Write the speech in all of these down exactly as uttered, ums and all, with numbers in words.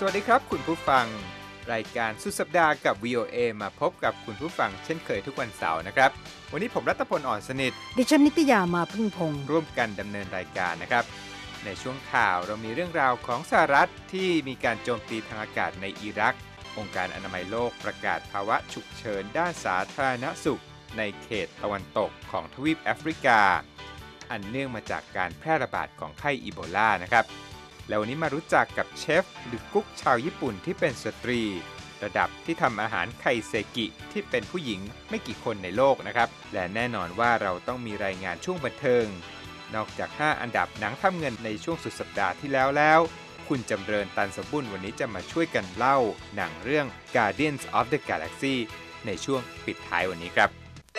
วัสดีครับคุณผู้ฟังรายการสุดสัปดาห์กับ วี โอ เอ มาพบกับคุณผู้ฟังเช่นเคยทุกวันเสาร์นะครับวันนี้ผมรัตพลอ่อนสนิทดิฉันนิตยามาพึ่งพงษ์ร่วมกันดำเนินรายการนะครับในช่วงข่าวเรามีเรื่องราวของสหรัฐที่มีการโจมตีทางอากาศในอิรักองค์การอนามัยโลกประกาศภาวะฉุกเฉินด้านสาธารณสุขในเขตตะวันตกของทวีปแอฟริกาอันเนื่องมาจากการแพร่ระบาดของไข้อีโบลานะครับแล้ววันนี้มารู้จักกับเชฟหรือกุ๊กชาวญี่ปุ่นที่เป็นสตรีระดับที่ทำอาหารไคเซกิที่เป็นผู้หญิงไม่กี่คนในโลกนะครับและแน่นอนว่าเราต้องมีรายงานช่วงบันเทิงนอกจากห้าอันดับหนังทำเงินในช่วงสุดสัปดาห์ที่แล้วแล้วคุณจำเริญตันสมบุญวันนี้จะมาช่วยกันเล่าหนังเรื่อง Guardians of the Galaxy ในช่วงปิดท้ายวันนี้ครับ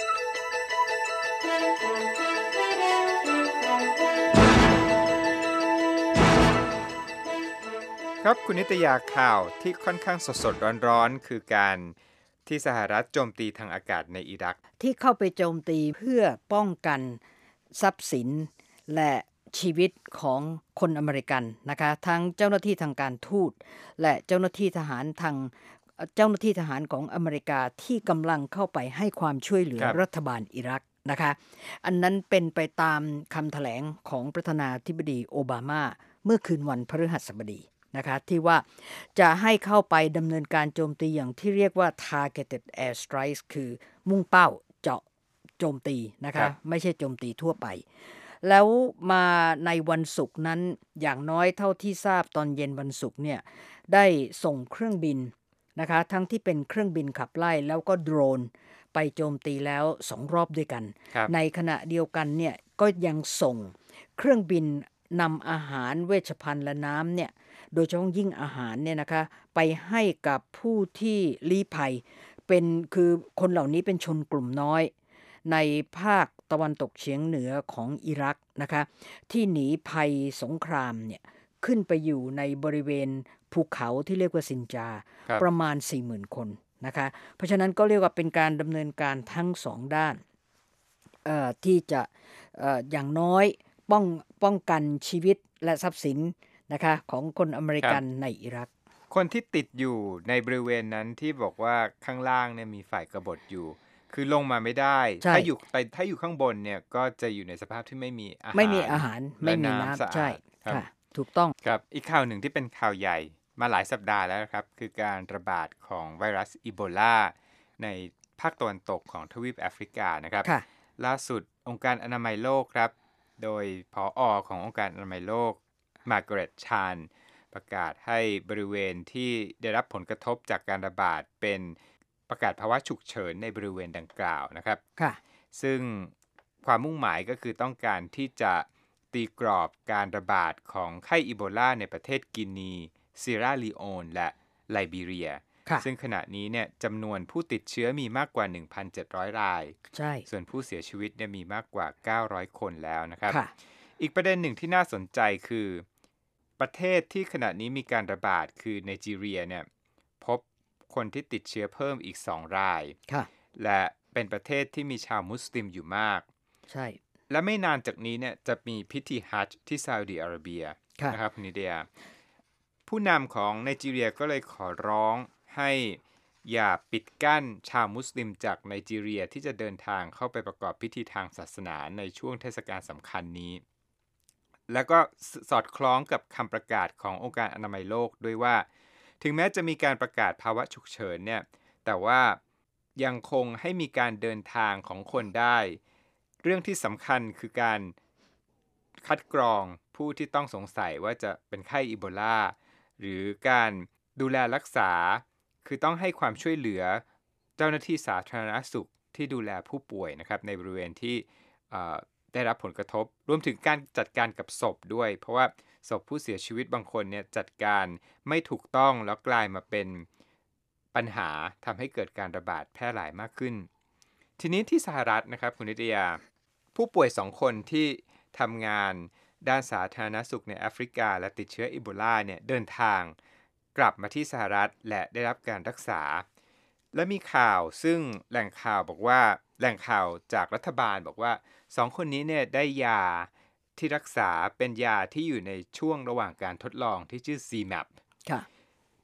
ครับคุณนิตยาข่าวที่ค่อนข้างสดๆร้อนๆคือการที่สหรัฐโจมตีทางอากาศในอิรักที่เข้าไปโจมตีเพื่อป้องกันทรัพย์สินและชีวิตของคนอเมริกันนะคะทั้งเจ้าหน้าที่ทางการทูตและเจ้าหน้าที่ทหารทางเจ้าหน้าที่ทหารของอเมริกาที่กำลังเข้าไปให้ความช่วยเหลือรัฐบาลอิรักนะคะอันนั้นเป็นไปตามคำแถลงของประธานาธิบดีโอบามาเมื่อคืนวันพฤหัสบดีนะคะที่ว่าจะให้เข้าไปดำเนินการโจมตีอย่างที่เรียกว่า targeted air strikes คือมุ่งเป้าเจาะโจมตีนะคะไม่ใช่โจมตีทั่วไปแล้วมาในวันศุกร์นั้นอย่างน้อยเท่าที่ทราบตอนเย็นวันศุกร์เนี่ยได้ส่งเครื่องบินนะคะทั้งที่เป็นเครื่องบินขับไล่แล้วก็โดรนไปโจมตีแล้วสองรอบด้วยกันในขณะเดียวกันเนี่ยก็ยังส่งเครื่องบินนำอาหารเวชภัณฑ์และน้ำเนี่ยโดยเฉพาะยิ่งอาหารเนี่ยนะคะไปให้กับผู้ที่ลี้ภัยเป็นคือคนเหล่านี้เป็นชนกลุ่มน้อยในภาคตะวันตกเฉียงเหนือของอิรักนะคะที่หนีภัยสงครามเนี่ยขึ้นไปอยู่ในบริเวณภูเขาที่เรียกว่าซินจาประมาณ สี่หมื่น คนนะคะเพราะฉะนั้นก็เรียกว่าเป็นการดำเนินการทั้งสองด้านเอ่อที่จะเอ่ออย่างน้อยป้องป้องกันชีวิตและทรัพย์สินนะคะของคนอเมริกันในอิรักคนที่ติดอยู่ในบริเวณนั้นที่บอกว่าข้างล่างเนี่ยมีฝ่ายกบฏอยู่คือลงมาไม่ได้ถ้าอยู่ไปถ้าอยู่ข้างบนเนี่ยก็จะอยู่ในสภาพที่ไม่มีอาหารไม่มีอาหารไม่มีน้ำใช่ค่ะถูกต้องครับอีกข่าวหนึ่งที่เป็นข่าวใหญ่มาหลายสัปดาห์แล้วครับคือการระบาดของไวรัสอีโบลาในภาคตะวันตกของทวีปแอฟริกานะครับล่าสุดองค์การอนามัยโลกครับโดยผอ.ขององค์การอนามัยโลกมาร์กาเร็ตชานประกาศให้บริเวณที่ได้รับผลกระทบจากการระบาดเป็นประกาศภาวะฉุกเฉินในบริเวณดังกล่าวนะครับซึ่งความมุ่งหมายก็คือต้องการที่จะตีกรอบการระบาดของไข้อีโบลาในประเทศกินีซีราลีโอนและไลบีเรียซึ่งขณะนี้เนี่ยจำนวนผู้ติดเชื้อมีมากกว่า หนึ่งพันเจ็ดร้อย รายส่วนผู้เสียชีวิตเนี่ยมีมากกว่า เก้าร้อย คนแล้วนะครับอีกประเด็นหนึ่งที่น่าสนใจคือประเทศที่ขณะนี้มีการระบาดคือไนจีเรียเนี่ยพบคนที่ติดเชื้อเพิ่มอีกสองรายและเป็นประเทศที่มีชาวมุสลิมอยู่มากใช่และไม่นานจากนี้เนี่ยจะมีพิธีฮัจญ์ที่ซาอุดิอาระเบียนะครับคุณนิเดียผู้นำของไนจีเรียก็เลยขอร้องให้อย่าปิดกั้นชาวมุสลิมจากไนจีเรียที่จะเดินทางเข้าไปประกอบพิธีทางศาสนาในช่วงเทศกาลสำคัญนี้แล้วก็สอดคล้องกับคำประกาศขององค์การอนามัยโลกด้วยว่าถึงแม้จะมีการประกาศภาวะฉุกเฉินเนี่ยแต่ว่ายังคงให้มีการเดินทางของคนได้เรื่องที่สำคัญคือการคัดกรองผู้ที่ต้องสงสัยว่าจะเป็นไข้อีโบลาหรือการดูแลรักษาคือต้องให้ความช่วยเหลือเจ้าหน้าที่สาธารณสุขที่ดูแลผู้ป่วยนะครับในบริเวณที่ได้รับผลกระทบรวมถึงการจัดการกับศพด้วยเพราะว่าศพผู้เสียชีวิตบางคนเนี่ยจัดการไม่ถูกต้องแล้วกลายมาเป็นปัญหาทำให้เกิดการระบาดแพร่หลายมากขึ้นทีนี้ที่สหรัฐนะครับคุณนิตยาผู้ป่วยสองคนที่ทำงานด้านสาธารณสุขในแอฟริกาและติดเชื้ออีโบลาเนี่ยเดินทางกลับมาที่สหรัฐและได้รับการรักษาและมีข่าวซึ่งแหล่งข่าวบอกว่าแหล่งข่าวจากรัฐบาลบอกว่าสองคนนี้เนี่ยได้ยาที่รักษาเป็นยาที่อยู่ในช่วงระหว่างการทดลองที่ชื่อ ซี แมป ค่ะ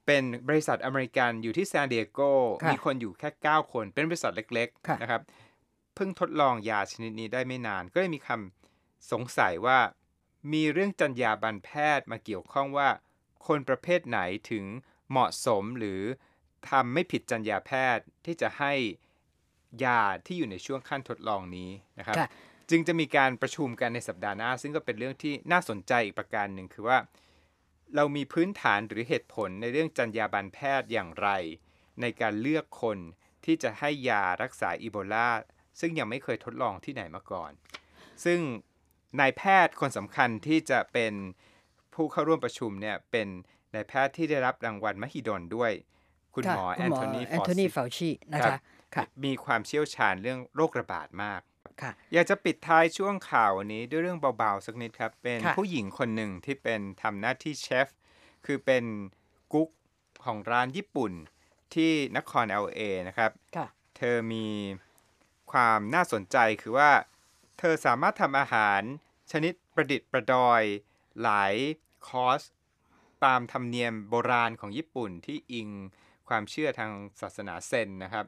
เป็นบริษัทอเมริกันอยู่ที่ซานดิเอโกมีคนอยู่แค่เก้าคนเป็นบริษัทเล็กๆนะครับเพิ่งทดลองยาชนิดนี้ได้ไม่นานก็เลยมีคำสงสัยว่ามีเรื่องจรรยาบรรณแพทย์มาเกี่ยวข้องว่าคนประเภทไหนถึงเหมาะสมหรือทำไม่ผิดจรรยาแพทย์ที่จะให้ยาที่อยู่ในช่วงขั้นทดลองนี้นะครับจึงจะมีการประชุมกันในสัปดาห์หน้าซึ่งก็เป็นเรื่องที่น่าสนใจอีกประการหนึ่งคือว่าเรามีพื้นฐานหรือเหตุผลในเรื่องจรรยาบรรณแพทย์อย่างไรในการเลือกคนที่จะให้ยารักษาอีโบลาซึ่งยังไม่เคยทดลองที่ไหนมาก่อนซึ่งนายแพทย์คนสำคัญที่จะเป็นผู้เข้าร่วมประชุมเนี่ยเป็นนายแพทย์ที่ได้รับรางวัลมหิดลด้วยคุณหมอแอนโทนีฟาวชีนะคะมีความเชี่ยวชาญเรื่องโรคระบาดมากอยากจะปิดท้ายช่วงข่าวนี้ด้วยเรื่องเบาๆสักนิดครับเป็นผู้หญิงคนหนึ่งที่เป็นทำหน้าที่เชฟคือเป็นกุ๊กของร้านญี่ปุ่นที่นคร แอล เอ นะครับเธอมีความน่าสนใจคือว่าเธอสามารถทำอาหารชนิดประดิษฐ์ประดอยหลายคอร์สตามธรรมเนียมโบราณของญี่ปุ่นที่อิงความเชื่อทางศาสนาเซนนะครับ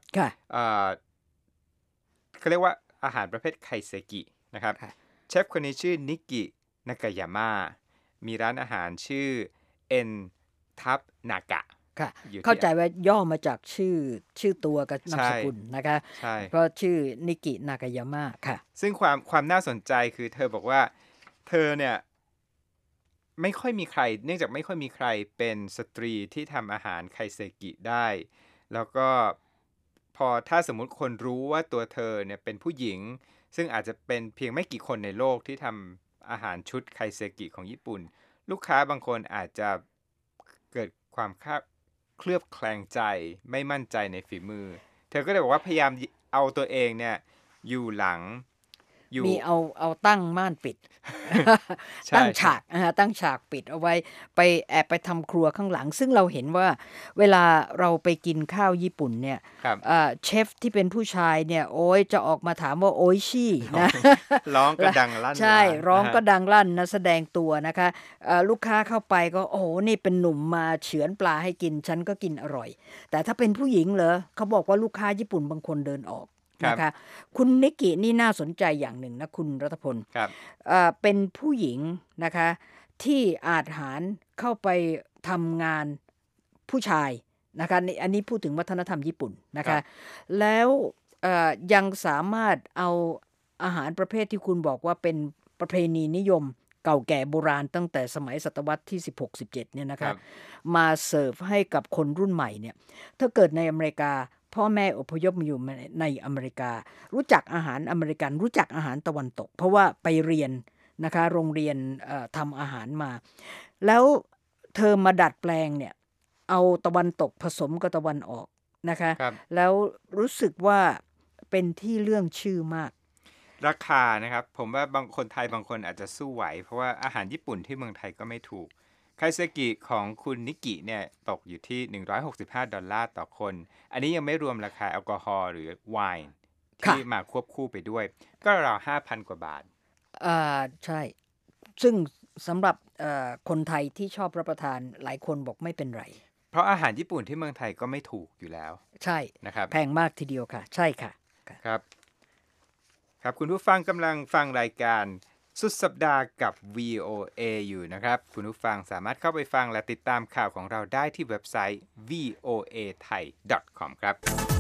เขาเรียกว่าอาหารประเภทไคเซกินะครับเชฟคนนี้ชื่อนิกินากายาม่ามีร้านอาหารชื่อเอ็นทับนากะเข้าใจว่าย่อมาจากชื่อชื่อตัวกับนามสกุลนะคะเพราะชื่อนิกินากายาม่าค่ะซึ่งความความน่าสนใจคือเธอบอกว่าเธอเนี่ยไม่ค่อยมีใครเนื่องจากไม่ค่อยมีใครเป็นสตรีที่ทำอาหารไคเซกิได้แล้วก็พอถ้าสมมุติคนรู้ว่าตัวเธอเนี่ยเป็นผู้หญิงซึ่งอาจจะเป็นเพียงไม่กี่คนในโลกที่ทำอาหารชุดไคเซกิของญี่ปุ่นลูกค้าบางคนอาจจะเกิดความเคลือบแคลงใจไม่มั่นใจในฝีมือเธอก็เลยบอกว่าพยายามเอาตัวเองเนี่ยอยู่หลังมีเอาเอาตั้งม่านปิด ตั้งฉากนะฮะตั้งฉากปิดเอาไว้ไปแอบไปทำครัวข้างหลังซึ่งเราเห็นว่าเวลาเราไปกินข้าวญี่ปุ่นเนี่ยเชฟที่เป็นผู้ชายเนี่ยโอ้ยจะออกมาถามว่าโอ้ยชี่นะร้องก็ดังลั่นใช่ร้องก็ดังลั่นนะแสดงตัวนะคะลูกค้าเข้าไปก็โอ้โหนี่เป็นหนุ่มมาเฉือนปลาให้กินฉันก็กินอร่อยแต่ถ้าเป็นผู้หญิงเหรอเขาบอกว่าลูกค้าญี่ปุ่นบางคนเดินออกนะคะคุณนิกินี่น่าสนใจอย่างหนึ่งนะคุณรัตพลเป็นผู้หญิงนะคะที่อาจหารเข้าไปทำงานผู้ชายนะคะอันนี้พูดถึงวัฒนธรรมญี่ปุ่นนะคะแล้วยังสามารถเอาอาหารประเภทที่คุณบอกว่าเป็นประเพณีนิยมเก่าแก่โบราณตั้งแต่สมัยศตวรรษที่สิบหก สิบเจ็ดเนี่ยนะคะมาเสิร์ฟให้กับคนรุ่นใหม่เนี่ยถ้าเกิดในอเมริกาพ่อแม่อพยพมาอยู่ในอเมริการู้จักอาหารอเมริกันรู้จักอาหารตะวันตกเพราะว่าไปเรียนนะคะโรงเรียนทำอาหารมาแล้วเธอมาดัดแปลงเนี่ยเอาตะวันตกผสมกับตะวันออกนะคะแล้วรู้สึกว่าเป็นที่เรื่องชื่อมากราคานะครับผมว่าบางคนไทยบางคนอาจจะสู้ไหวเพราะว่าอาหารญี่ปุ่นที่เมืองไทยก็ไม่ถูกไคเซกิของคุณนิกิเนี่ยตกอยู่ที่หนึ่งร้อยหกสิบห้าดอลลาร์ต่อคนอันนี้ยังไม่รวมราคาแอลกอฮอล์หรือไวน์ที่มาควบคู่ไปด้วยก็ราว ห้าพัน กว่าบาทอ่าใช่ซึ่งสำหรับคนไทยที่ชอบรับประทานหลายคนบอกไม่เป็นไรเพราะอาหารญี่ปุ่นที่เมืองไทยก็ไม่ถูกอยู่แล้วใช่นะครับแพงมากทีเดียวค่ะใช่ค่ะครับครับคุณผู้ฟังกำลังฟังรายการสุดสัปดาห์กับ วี โอ เอ อยู่นะครับคุณผู้ฟังสามารถเข้าไปฟังและติดตามข่าวของเราได้ที่เว็บไซต์ วี โอ เอ ไทย ดอท คอม ครับ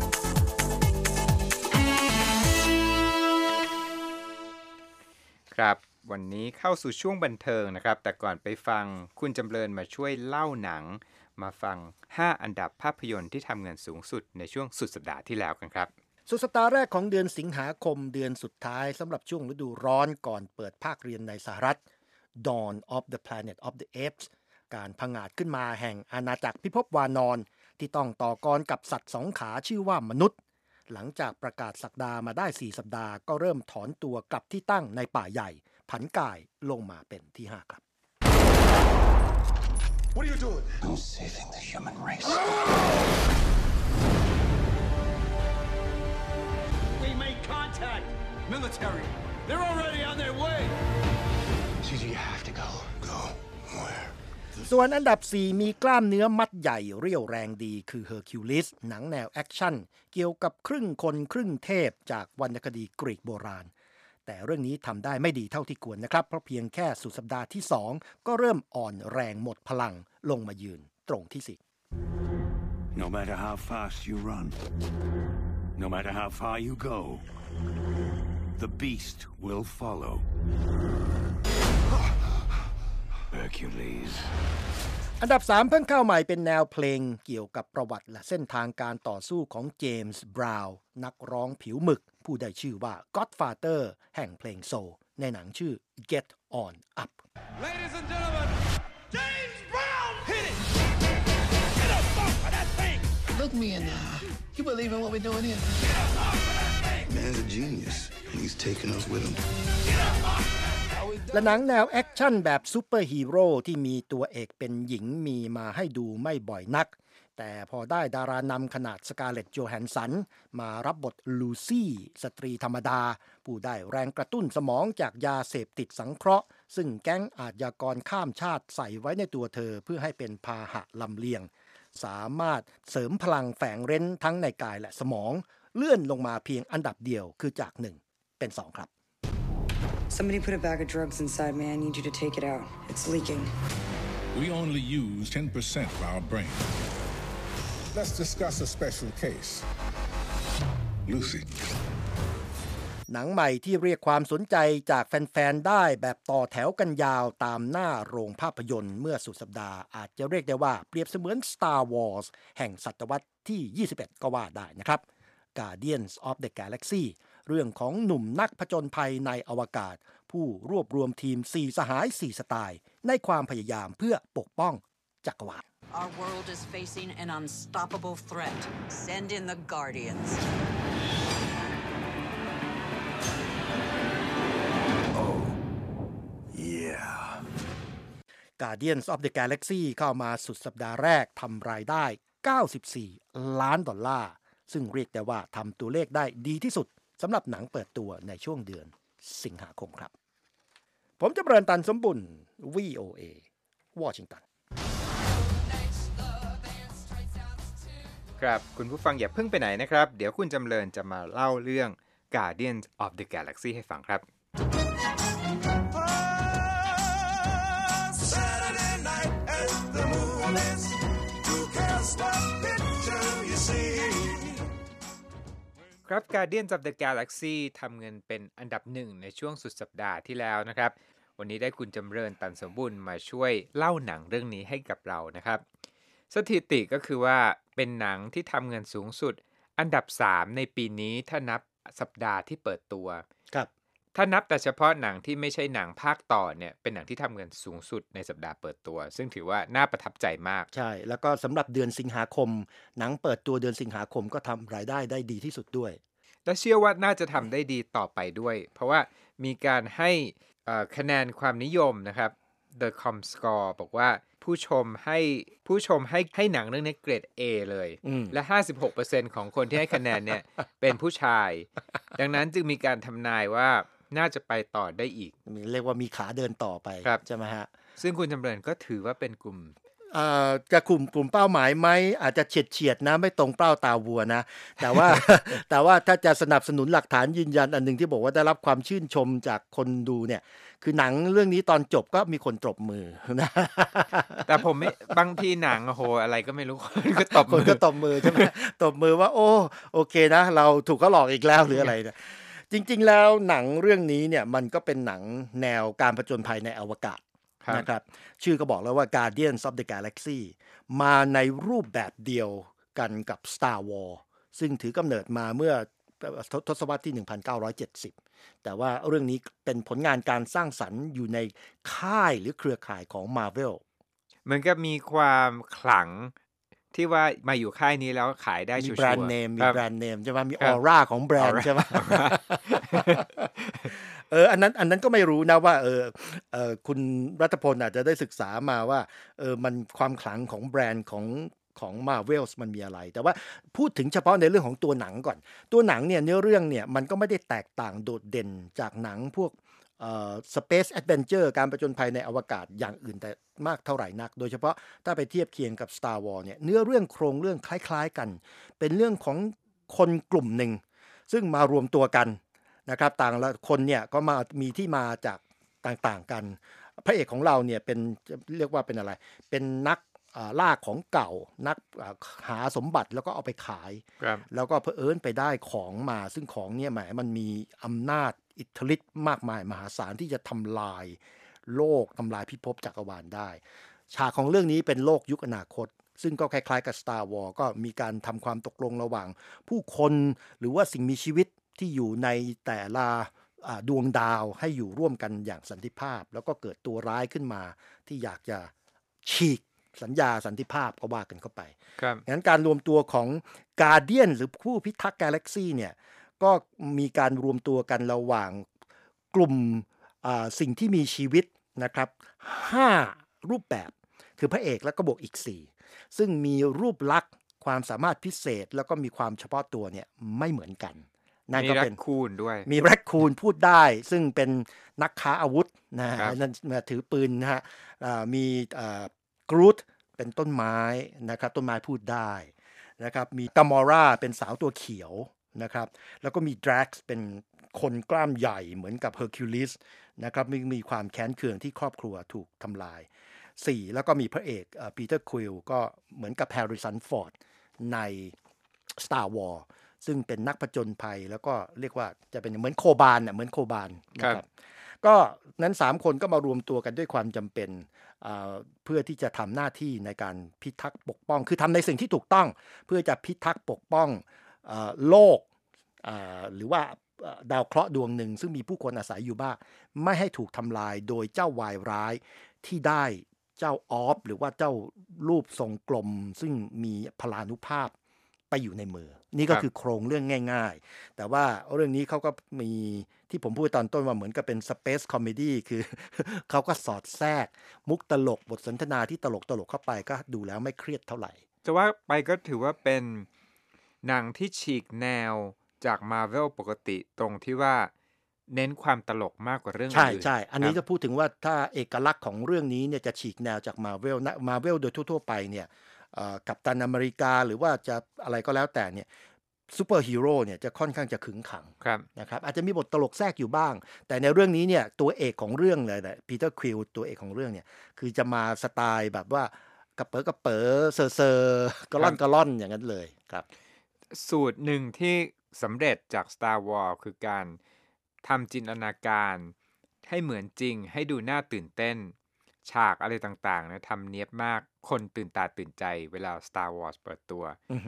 ครับวันนี้เข้าสู่ช่วงบันเทิงนะครับแต่ก่อนไปฟังคุณจำเริญมาช่วยเล่าหนังมาฟังห้าอันดับภาพยนตร์ที่ทำเงินสูงสุดในช่วงสุดสัปดาห์ที่แล้วกันครับสุดสัปดาห์แรกของเดือนสิงหาคมเดือนสุดท้ายสำหรับช่วงฤดูร้อนก่อนเปิดภาคเรียนในสหรัฐ Dawn of the Planet of the Apes การผงาดขึ้นมาแห่งอาณาจักรพิภพวานอนที่ต้องต่อกรกับสัตว์สองขาชื่อว่ามนุษย์หลังจากประกาศศักดามาได้สี่สัปดาห์ก็เริ่มถอนตัวกลับที่ตั้งในป่าใหญ่ผันกายลงมาเป็นที่ห้าครับ What are you doing? I'm saving the human race. We made contact. Military. They're already on their way. C J, you have to go. Go where? ส่วนอันดับสี่มีกล้ามเนื้อมัดใหญ่เรี่ยวแรงดีคือ Hercules หนังแนวแอคชั่นเกี่ยวกับครึ่งคนครึ่งเทพจากวรรณคดีกรีกโบราณแต่เรื่องนี้ทำได้ไม่ดีเท่าที่ควรนะครับเพราะเพียงแค่สุดสัปดาห์ที่สองก็เริ่มอ่อนแรงหมดพลังลงมายืนตรงที่สี่ No matter how fast you run, no matter how far you go, the beast will follow. Hercules. อันดับสามเพิ่งเข้าใหม่เป็นแนวเพลงเกี่ยวกับประวัติและเส้นทางการต่อสู้ของเจมส์บราวน์นักร้องผิวหมึกผู้ได้ชื่อว่า Godfather แห่งเพลงโซลในหนังชื่อ Get On Up Ladies and gentlemen, James Brown hit it! Get up off of that thing! Look me in the eye. You believe in what we're doing here? Get up off of that thing! Man's a genius, and he's taking us with him. Get up off of that thing! และหนังแนวแอคชั่นแบบซูเปอร์ฮีโร่ที่มีตัวเอกเป็นหญิงมีมาให้ดูไม่บ่อยนักแต่พอได้ดารานำขนาดสกาเลตต์โจแฮนสันมารับบทลูซี่สตรีธรรมดาผู้ได้แรงกระตุ้นสมองจากยาเสพติดสังเคราะห์ซึ่งแก๊งอาชญากรข้ามชาติใส่ไว้ในตัวเธอเพื่อให้เป็นพาหะลำเลียงสามารถเสริมพลังแฝงเร้นทั้งในกายและสมองเลื่อนลงมาเพียงอันดับเดียวคือจากหนึ่งเป็นสองครับ Somebody put a bag of drugs inside me. I need you to take it out. It's leaking. We only use ten percent of our brain. Let's discuss a special case. Lucy. หนังใหม่ที่เรียกความสนใจจากแฟนๆได้แบบต่อแถวกันยาวตามหน้าโรงภาพยนตร์เมื่อสุดสัปดาห์อาจจะเรียกได้ว่าเปรียบเสมือน Star Wars แห่งศตวรรษที่ยี่สิบเอ็ดก็ว่าได้นะครับ Guardians of the Galaxyเรื่องของหนุ่มนักผจญภัยในอวกาศผู้รวบรวมทีมสี่สหายสี่สไตล์ในความพยายามเพื่อปกป้องจักรวาล Our world is facing an unstoppable threat. Send in the Guardians. Oh, yeah. Guardians of the Galaxy เข้ามาสุดสัปดาห์แรกทำรายได้เก้าสิบสี่ล้านดอลลาร์ซึ่งเรียกได้ว่าทำตัวเลขได้ดีที่สุดสำหรับหนังเปิดตัวในช่วงเดือนสิงหาคมครับผมจำเริญตันสมบุญ วี โอ เอ วอชิงตันครับคุณผู้ฟังอย่าเพิ่งไปไหนนะครับเดี๋ยวคุณจำเริญจะมาเล่าเรื่อง Guardians of the Galaxy ให้ฟังครับครับ Guardians of the Galaxy ทำเงินเป็นอันดับหนึ่งในช่วงสุดสัปดาห์ที่แล้วนะครับวันนี้ได้คุณจำเริญตันสมบุญมาช่วยเล่าหนังเรื่องนี้ให้กับเรานะครับสถิติก็คือว่าเป็นหนังที่ทำเงินสูงสุดอันดับสามในปีนี้ถ้านับสัปดาห์ที่เปิดตัวครับถ้านับแต่เฉพาะหนังที่ไม่ใช่หนังภาคต่อเนี่ยเป็นหนังที่ทำเงินสูงสุดในสัปดาห์เปิดตัวซึ่งถือว่าน่าประทับใจมากใช่แล้วก็สำหรับเดือนสิงหาคมหนังเปิดตัวเดือนสิงหาคมก็ทำรายได้ได้ดีที่สุดด้วยและเชื่อว่าน่าจะทำได้ดีต่อไปด้วยเพราะว่ามีการให้คะแนนความนิยมนะครับ The ComScore บอกว่าผู้ชมให้ผู้ชมให้ให้หนังเรื่องนี้เกรด A เลยและ ห้าสิบหกเปอร์เซ็นต์ ของคนที่ให้คะแนนเนี่ย เป็นผู้ชายดังนั้นจึงมีการทำนายว่าน่าจะไปต่อได้อีกเรียกว่ามีขาเดินต่อไปใช่ไหมฮะซึ่งคุณจำเริญก็ถือว่าเป็นกลุ่มจะกลุ่มกลุ่มเป้าหมายไหมอาจจะเฉียดเฉียดนะไม่ตรงเป้าตาวัวนะแต่ว่า แต่ว่าถ้าจะสนับสนุนหลักฐานยืนยันอันนึงที่บอกว่าได้รับความชื่นชมจากคนดูเนี่ยคือหนังเรื่องนี้ตอนจบก็มีคนตบมือนะแต่ผมไม่บางทีหนังโอ้โหอะไรก็ไม่รู้คนก็ตบมือคนก็ตบมือใช่ไหมตบมือว่าโอ้โอเคนะเราถูกเขาหลอกอีกแล้วหรืออะไรเนี่ยจริงๆแล้วหนังเรื่องนี้เนี่ยมันก็เป็นหนังแนวการผจญภัยในอวกาศนะครับชื่อก็บอกแล้วว่า Guardians of the Galaxy มาในรูปแบบเดียวกันกับ Star Wars ซึ่งถือกำเนิดมาเมื่อทศวรรษที่หนึ่งพันเก้าร้อยเจ็ดสิบแต่ว่าเรื่องนี้เป็นผลงานการสร้างสรรค์อยู่ในค่ายหรือเครือข่ายของ Marvel เหมือนกับมีความขลังที่ว่ามาอยู่ค่ายนี้แล้วขายได้ชัวร์ๆมีแบรนด์เนมมีแบรนด์เนมใช่ไหมมีออร่าของแบรนด์ใช่ไหมเอออันนั้นอันนั้นก็ไม่รู้นะว่าเออเออคุณรัฐพลอาจจะได้ศึกษามาว่าเออมันความขลังของแบรนด์ของของ Marvel มันมีอะไรแต่ว่าพูดถึงเฉพาะในเรื่องของตัวหนังก่อนตัวหนังเนี่ยเนื้อเรื่องเนี่ยมันก็ไม่ได้แตกต่างโดดเด่นจากหนังพวกเอ่อ Space Adventure การประจนภัยในอวกาศอย่างอื่นแต่มากเท่าไหร่นักโดยเฉพาะถ้าไปเทียบเคียงกับ Star Wars เนี่ยเนื้อเรื่องโครงเรื่องคล้ายๆกันเป็นเรื่องของคนกลุ่มหนึ่งซึ่งมารวมตัวกันนะครับต่างละคนเนี่ยก็มามีที่มาจากต่างๆกันพระเอกของเราเนี่ยเป็นเรียกว่าเป็นอะไรเป็นนักล่าของเก่านักหาสมบัติแล้วก็เอาไปขายแล้วก็เผอิญไปได้ของมาซึ่งของเนี่ยแหมมันมีอำนาจอิทธิฤทธิ์มากมายมหาศาลที่จะทำลายโลกทำลายพิภพจักรวาลได้ฉากของเรื่องนี้เป็นโลกยุคอนาคตซึ่งก็คล้ายๆกับ Star Wars ก็มีการทำความตกลงระหว่างผู้คนหรือว่าสิ่งมีชีวิตที่อยู่ในแต่ละดวงดาวให้อยู่ร่วมกันอย่างสันติภาพแล้วก็เกิดตัวร้ายขึ้นมาที่อยากจะฉีกสัญญาสันติภาพก็ว่ากันเข้าไปงั้นการรวมตัวของ Guardian หรือผู้พิทักษ์กาแล็กซี่เนี่ยก็มีการรวมตัวกันระหว่างกลุ่มสิ่งที่มีชีวิตนะครับห้ารูปแบบคือพระเอกแล้วก็บวกอีกสี่ซึ่งมีรูปลักษณ์ความสามารถพิเศษแล้วก็มีความเฉพาะตัวเนี่ยไม่เหมือนกันนั่นก็เป็นมีแร็คคูนด้วยมีแร็คคูนพูดได้ซึ่งเป็นนักค้าอาวุธนะฮะนั่นถือปืนนะฮะมีกรูทเป็นต้นไม้นะครับต้นไม้พูดได้นะครับมีกามอราเป็นสาวตัวเขียวนะครับแล้วก็มีดรักซ์เป็นคนกล้ามใหญ่เหมือนกับเฮอร์คิวลิสนะครับมีมีความแค้นเคืองที่ครอบครัวถูกทำลายสี่แล้วก็มีพระเอกปีเตอร์ควิลก็เหมือนกับแฮร์ริสันฟอร์ดใน Star Wars ซึ่งเป็นนักผจญภัยแล้วก็เรียกว่าจะเป็นเหมือนโคบานน่ะเหมือนโคบานนะครับก็นั้นสามคนก็มารวมตัวกันด้วยความจำเป็นเพื่อที่จะทำหน้าที่ในการพิทักษ์ปกป้องคือทำในสิ่งที่ถูกต้องเพื่อจะพิทักษ์ปกป้องโลกหรือว่าดาวเคราะห์ดวงหนึ่งซึ่งมีผู้คนอาศัยอยู่บ้างไม่ให้ถูกทำลายโดยเจ้าวายร้ายที่ได้เจ้าออฟหรือว่าเจ้ารูปทรงกลมซึ่งมีพลานุภาพไปอยู่ในมือนี่ก็คือโครงเรื่องง่ายๆแต่ว่าเรื่องนี้เขาก็มีที่ผมพูดตอนต้นว่าเหมือนกับเป็น Space Comedy คือเขาก็สอดแทรกมุกตลกบทสนทนาที่ตลกตลกเข้าไปก็ดูแล้วไม่เครียดเท่าไหร่จะว่าไปก็ถือว่าเป็นหนังที่ฉีกแนวจาก Marvel ปกติตรงที่ว่าเน้นความตลกมากกว่าเรื่องอื่นใช่ๆอันนี้จะพูดถึงว่าถ้าเอกลักษณ์ของเรื่องนี้เนี่ยจะฉีกแนวจาก Marvel นะ Marvel โดยทั่วๆไปเนี่ยกัปตันอเมริกาหรือว่าจะอะไรก็แล้วแต่เนี่ยซูเปอร์ฮีโร่เนี่ยจะค่อนข้างจะขึงขังนะครับอาจจะมีบทตลกแทรกอยู่บ้างแต่ในเรื่องนี้เนี่ยตัวเอกของเรื่องเลยนะปีเตอร์ควิลตัวเอกของเรื่องเนี่ยคือจะมาสไตล์แบบว่ากระเป๋อกระเป๋อเซอร์เซอร์กระล่อนกระล่อนอย่างนั้นเลยครับสูตรหนึ่งที่สำเร็จจาก Star Wars คือการทำจินตนาการให้เหมือนจริงให้ดูน่าตื่นเต้นฉากอะไรต่างๆนะทำเนียบมากคนตื่นตาตื่นใจเวลา Star Wars เปิดตัว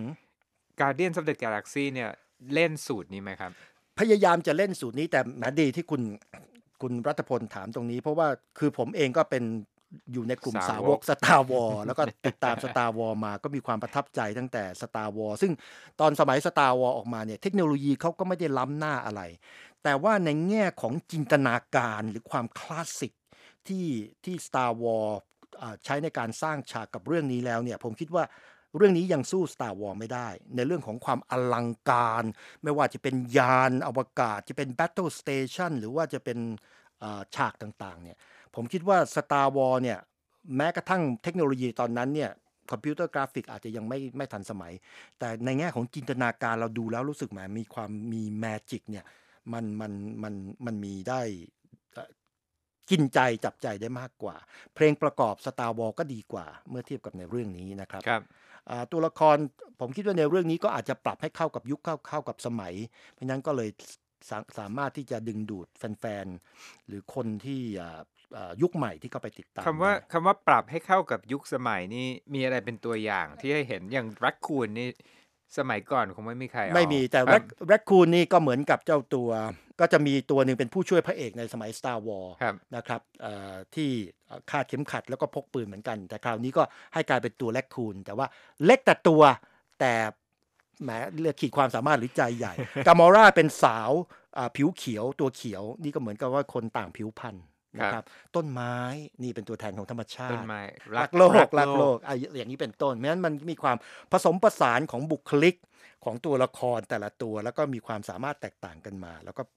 Guardians of the Galaxy เนี่ยเล่นสูตรนี้ไหมครับพยายามจะเล่นสูตรนี้แต่แหมดีที่คุณคุณรัฐพลถามตรงนี้เพราะว่าคือผมเองก็เป็นอยู่ในกลุ่มสาวก Star Wars แล้วก็ติดตาม Star Wars มาก็มีความประทับใจตั้งแต่ Star Wars ซึ่งตอนสมัย Star Wars ออกมาเนี่ยเทคโนโลยีเขาก็ไม่ได้ล้ำหน้าอะไรแต่ว่าในแง่ของจินตนาการหรือความคลาสสิกที่ที่ Star Wars ใช้ในการสร้างฉากกับเรื่องนี้แล้วเนี่ยผมคิดว่าเรื่องนี้ยังสู้ Star Wars ไม่ได้ในเรื่องของความอลังการไม่ว่าจะเป็นยานอวกาศจะเป็น Battle Station หรือว่าจะเป็นฉากต่างๆเนี่ยผมคิดว่า Star Wars เนี่ยแม้กระทั่งเทคโนโลยีตอนนั้นเนี่ยคอมพิวเตอร์กราฟิกอาจจะยังไม่ไม่ทันสมัยแต่ในแง่ของจินตนาการเราดูแล้วรู้สึกแหมมีความมีแมจิกเนี่ยมันมันมันมันมีได้กินใจจับใจได้มากกว่าเพลงประกอบ Star Wars ก็ดีกว่าเมื่อเทียบกับในเรื่องนี้นะครับครับตัวละครผมคิดว่าในเรื่องนี้ก็อาจจะปรับให้เข้ากับยุคเข้าเข้ากับสมัยเพราะนั้นก็เลยสา, สามารถที่จะดึงดูดแฟนๆหรือคนที่ยุคใหม่ที่เข้าไปติดตามคำว่าคำว่าปรับให้เข้ากับยุคสมัยนี่มีอะไรเป็นตัวอย่างที่ให้เห็นอย่างแร็คคูนนี่สมัยก่อนคงไม่มีใครไม่มีแต่แร็คคูนนี่ก็เหมือนกับเจ้าตัวก็จะมีตัวหนึ่งเป็นผู้ช่วยพระเอกในสมัย Star Wars นะครับที่คาดเข็มขัดแล้วก็พกปืนเหมือนกันแต่คราวนี้ก็ให้กลายเป็นตัวแร็คคูนแต่ว่าเล็กแต่ตัวแต่แหมเรียกขีดความสามารถหรือใจใหญ่ กามอราเป็นสาวผิวเขียวตัวเขียวนี่ก็เหมือนกับว่าคนต่างผิวพรรณนะครับต้นไม้นี่เป็นตัวแทนของธรรมชาติต้นไม้รักโลกรักโลกอย่างนี้เป็นต้นเพราะฉะนั้นมันมีความผสมผสานของบุคลิกของตัวละครแต่ละตัวแล้วก็มีความสามารถแตกต่างกันมาแล้วก็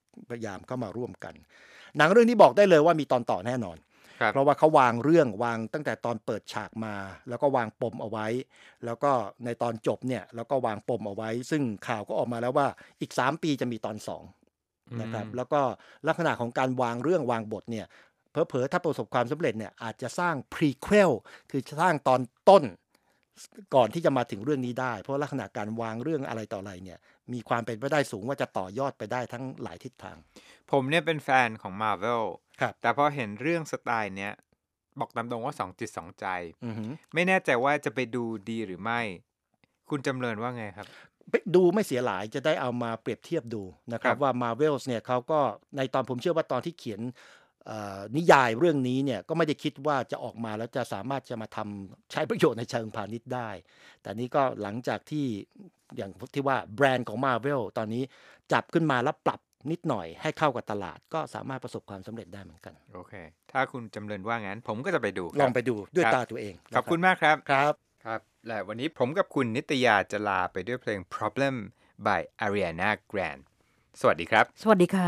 พยายามเข้ามาร่วมกันหนังเรื่องนี้บอกได้เลยว่ามีตอนต่อแน่นอนเพราะว่าเขาวางเรื่องวางตั้งแต่ตอนเปิดฉากมาแล้วก็วางปมเอาไว้แล้วก็ในตอนจบเนี่ยแล้วก็วางปมเอาไว้ซึ่งข่าวก็ออกมาแล้วว่าอีกสามปีจะมีตอนสองนะครับแล้วก็ลักษณะของการวางเรื่องวางบทเนี่ยเผลอๆถ้าประสบความสำเร็จเนี่ยอาจจะสร้าง prequel คือสร้างตอนต้นก่อนที่จะมาถึงเรื่องนี้ได้เพราะลักษณะการวางเรื่องอะไรต่ออะไรเนี่ยมีความเป็นไปได้สูงว่าจะต่อยอดไปได้ทั้งหลายทิศทางผมเนี่ยเป็นแฟนของ Marvel แต่พอเห็นเรื่องสไตล์เนี้ยบอกตามตรงว่าสองจิตสองใจไม่แน่ใจว่าจะไปดูดีหรือไม่คุณจำเริญว่าไงครับดูไม่เสียหลายจะได้เอามาเปรียบเทียบดูนะครับว่า Marvel เนี่ยเขาก็ในตอนผมเชื่อว่าตอนที่เขียนนิยายเรื่องนี้เนี่ยก็ไม่ได้คิดว่าจะออกมาแล้วจะสามารถจะมาทำใช้ประโยชน์ในเชิงพาณิชย์ได้แต่นี้ก็หลังจากที่อย่างที่ว่าแบรนด์ของ Marvel ตอนนี้จับขึ้นมาแล้วปรับนิดหน่อยให้เข้ากับตลาดก็สามารถประสบความสำเร็จได้เหมือนกันโอเคถ้าคุณจำเริญว่างั้นผมก็จะไปดูลองไปดูด้วยตาตัวเองขอบคุณมากครับครับครับและวันนี้ผมกับคุณนิตยาจะลาไปด้วยเพลง Problem by Ariana Grande สวัสดีครับสวัสดีค่ะ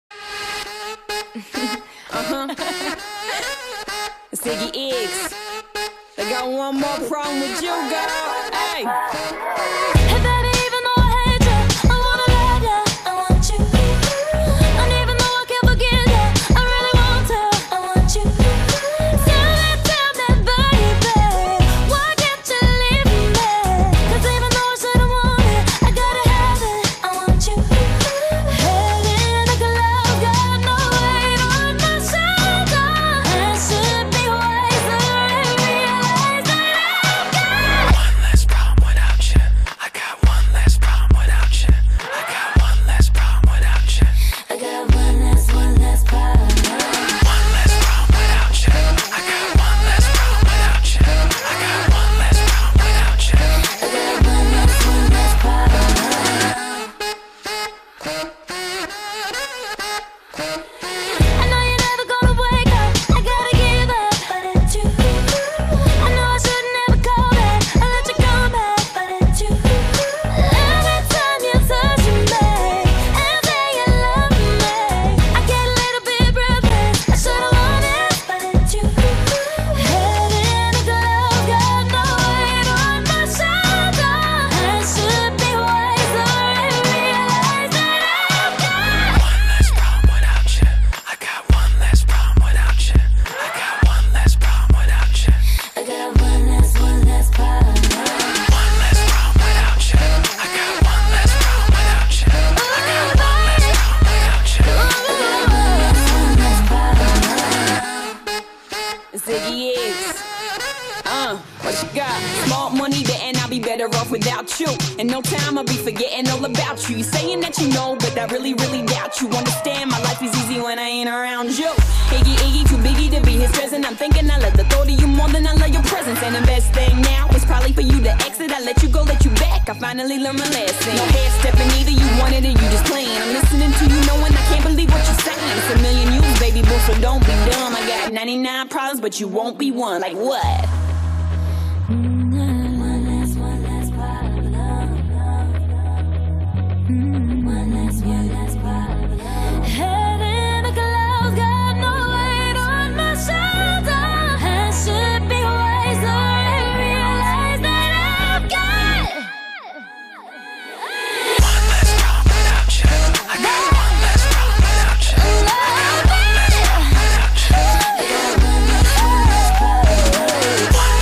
uh-huh. Ziggy X I got one more problem with you girl hey Hey baby even though I hate you I wanna love you I want you And even though I can't forget you I really want to I want you Tell me tell me baby Why can't you leave me Cause even though I shouldn't want it I gotta have it I want you Head in like a love got no weight on my shoulder I should be wiser and realize that I've got One less problem without you I got one less problem without you I got one less problem without you I got one less, one less problem One less problem without you I got one less problem without you I got one less problem without you I got one less, one less problem I know you're never gonna wake up I gotta give up But it's you I know I should never call back I let you come back But it's you Every time you touch me And say you love me I get a little bit breathless I should've known it But it's you Head in a glove Got no weight on my shoulder I should be wiser and realize that I've got One less problem without you I got one less problem without you I got one less problem without you I got one less, one less problem One less problem without you I got one less problem without you I got one less problem without you I got one less, one less problem Ziggy X Uh, what you got? Small money, but and I'll be better off without you. In no time, I'll be forgetting all about you. You saying that you know, but I really, really doubt you. Understand, my life is easy when I ain't around you. Iggy, Iggy, too biggy to be his present. I'm thinking I love the thought of you more than I love your presence. And the best thing now is probably for you to exit. I let you go, let you back. I finally learned my lesson. No hair stepping either, you wanted it, you just playing. I'm listening to you knowing I can't believe what you're saying. It's a million you, baby boo, so don't be dumb. I got ninety-nine problems, but you won't be one. Like what? One less, one less problem. One less, one less problem. Head in a glove, got no weight on my shoulder. I should be wiser and realize that I've got one less problem without you. I got one less problem without you. I got one less problem without you. I got one less, one less problem.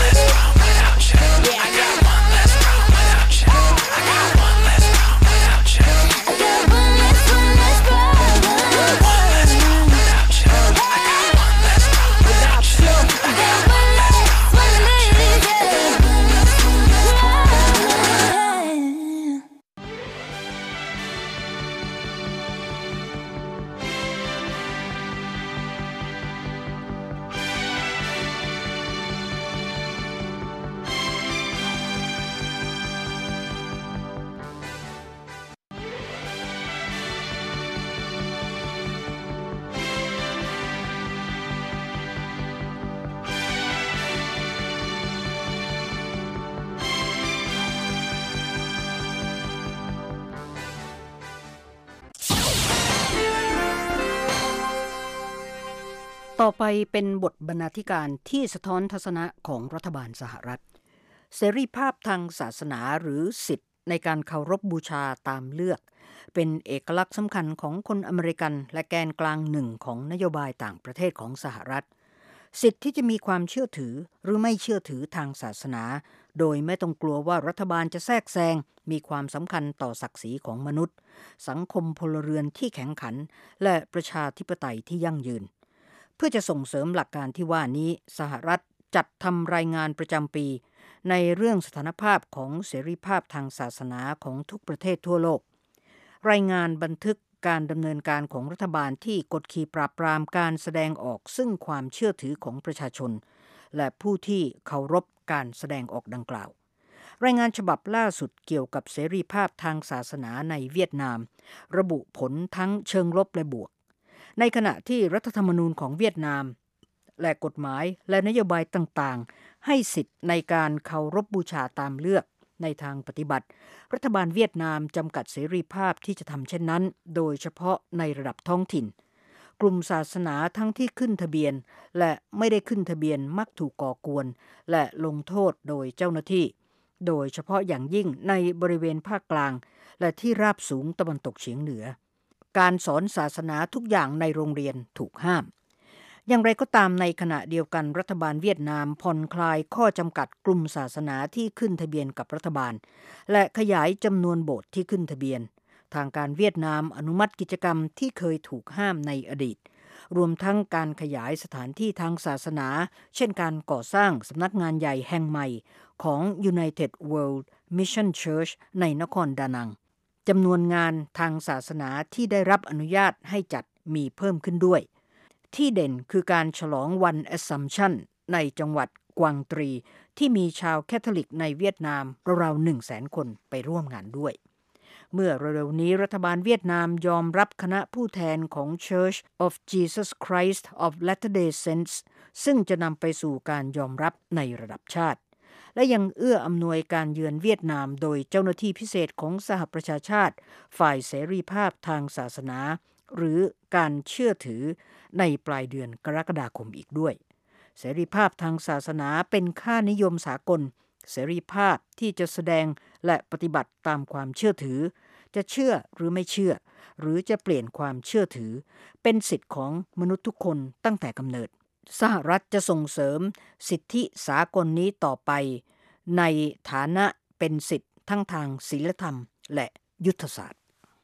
ต่อไปเป็นบทบรรณาธิการที่สะท้อนทัศนะของรัฐบาลสหรัฐเสรีภาพทางศาสนาหรือสิทธิในการเคารพบูชาตามเลือกเป็นเอกลักษณ์สำคัญของคนอเมริกันและแกนกลางหนึ่งของนโยบายต่างประเทศของสหรัฐสิทธิที่จะมีความเชื่อถือหรือไม่เชื่อถือทางศาสนาโดยไม่ต้องกลัวว่ารัฐบาลจะแทรกแซงมีความสำคัญต่อศักดิ์ศรีของมนุษย์สังคมพลเรือนที่แข็งขันและประชาธิปไตยที่ยั่งยืนเพื่อจะส่งเสริมหลักการที่ว่านี้สหรัฐจัดทำรายงานประจำปีในเรื่องสถานภาพของเสรีภาพทางศาสนาของทุกประเทศทั่วโลกรายงานบันทึกการดำเนินการของรัฐบาลที่กดขี่ปราบปรามการแสดงออกซึ่งความเชื่อถือของประชาชนและผู้ที่เคารพการแสดงออกดังกล่าวรายงานฉบับล่าสุดเกี่ยวกับเสรีภาพทางศาสนาในเวียดนามระบุผลทั้งเชิงลบและบวกในขณะที่รัฐธรรมนูญของเวียดนามและกฎหมายและนโยบายต่างๆให้สิทธิ์ในการเคารพบูชาตามเลือกในทางปฏิบัติรัฐบาลเวียดนามจำกัดเสรีภาพที่จะทำเช่นนั้นโดยเฉพาะในระดับท้องถิ่นกลุ่มศาสนาทั้งที่ขึ้นทะเบียนและไม่ได้ขึ้นทะเบียนมักถูกก่อกวนและลงโทษโดยเจ้าหน้าที่โดยเฉพาะอย่างยิ่งในบริเวณภาคกลางและที่ราบสูงตะวันตกเฉียงเหนือการสอนศาสนาทุกอย่างในโรงเรียนถูกห้ามอย่างไรก็ตามในขณะเดียวกันรัฐบาลเวียดนามผ่อนคลายข้อจำกัดกลุ่มศาสนาที่ขึ้นทะเบียนกับรัฐบาลและขยายจำนวนโบสถ์ที่ขึ้นทะเบียนทางการเวียดนามอนุมัติกิจกรรมที่เคยถูกห้ามในอดีตรวมทั้งการขยายสถานที่ทางศาสนาเช่นการก่อสร้างสำนักงานใหญ่แห่งใหม่ของ United World Mission Church ในนครดานังจำนวนงานทางศาสนาที่ได้รับอนุญาตให้จัดมีเพิ่มขึ้นด้วยที่เด่นคือการฉลองวัน Assumption ในจังหวัดกวางตรีที่มีชาวแคทอลิกในเวียดนามราวๆ หนึ่งแสน คนไปร่วมงานด้วยเมื่อเร็วๆนี้รัฐบาลเวียดนามยอมรับคณะผู้แทนของ Church of Jesus Christ of Latter-day Saints ซึ่งจะนำไปสู่การยอมรับในระดับชาติและยังเอื้ออำนวยการเยือนเวียดนามโดยเจ้าหน้าที่พิเศษของสหประชาชาติฝ่ายเสรีภาพทางศาสนาหรือการเชื่อถือในปลายเดือนกรกฎาคมอีกด้วยเสรีภาพทางศาสนาเป็นค่านิยมสากลเสรีภาพที่จะแสดงและปฏิบัติตามความเชื่อถือจะเชื่อหรือไม่เชื่อหรือจะเปลี่ยนความเชื่อถือเป็นสิทธิของมนุษย์ทุกคนตั้งแต่กำเนิดสหรัฐจะส่งเสริมสิทธิสากลนี้ต่อไปในฐานะเป็นสิทธิทั้งทางศีลธรรมและยุทธศาสตร์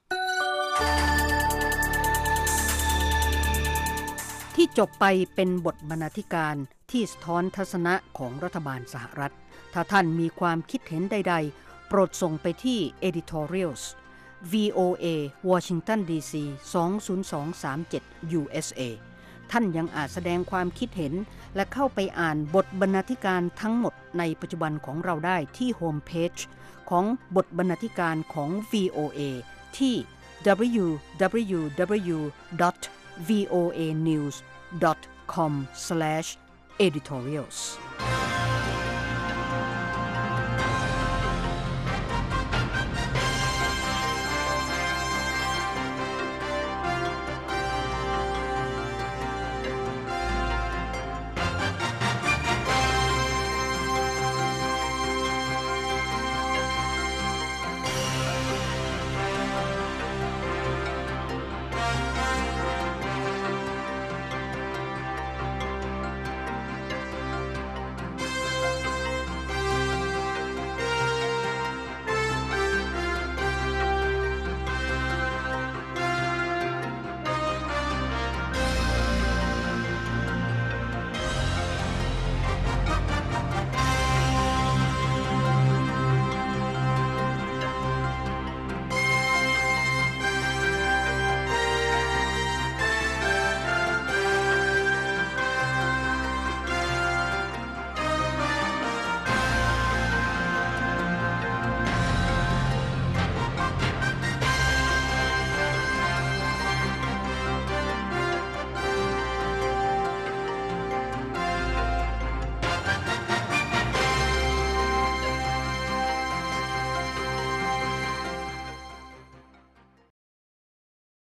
ที่จบไปเป็นบทบรรณาธิการที่สะท้อนทัศนะของรัฐบาลสหรัฐถ้าท่านมีความคิดเห็นใดๆโปรดส่งไปที่ editorials วี โอ เอ Washington ดี ซี สอง ศูนย์ สอง สาม เจ็ด ยู เอส เอ ท่านยังอาจแสดงความคิดเห็นและเข้าไปอ่านบทบรรณาธิการทั้งหมดในปัจจุบันของเราได้ที่โฮมเพจของบทบรรณาธิการของ วี โอ เอ ที่ ดับเบิลยู ดับเบิลยู ดับเบิลยู ดอท วี โอ เอ นิวส์ ดอท คอม สแลช editorials